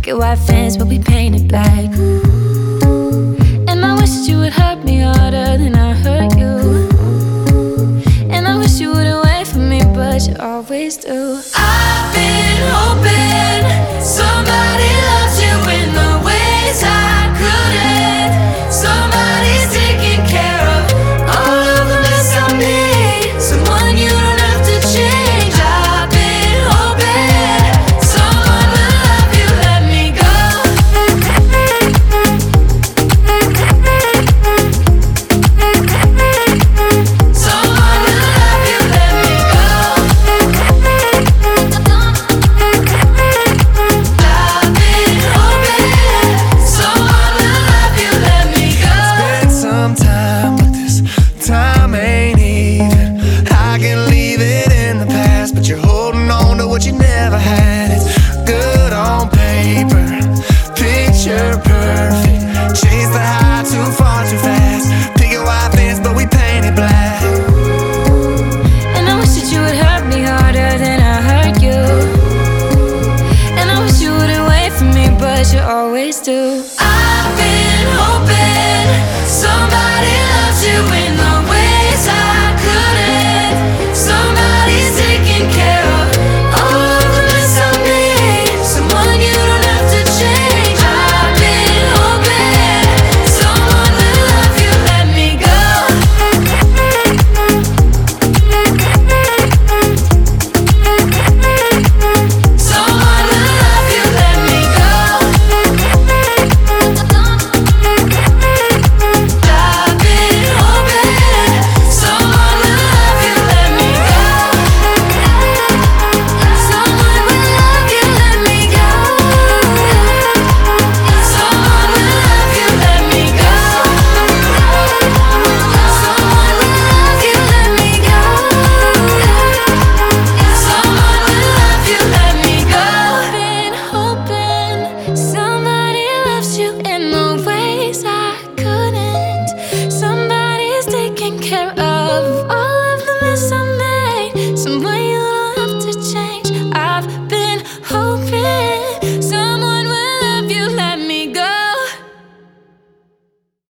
Picket white fence, but we painted black. And I wish that you would hurt me harder than I hurt you. And I wish you wouldn't wait for me, but you always do. I've been hoping somebody loves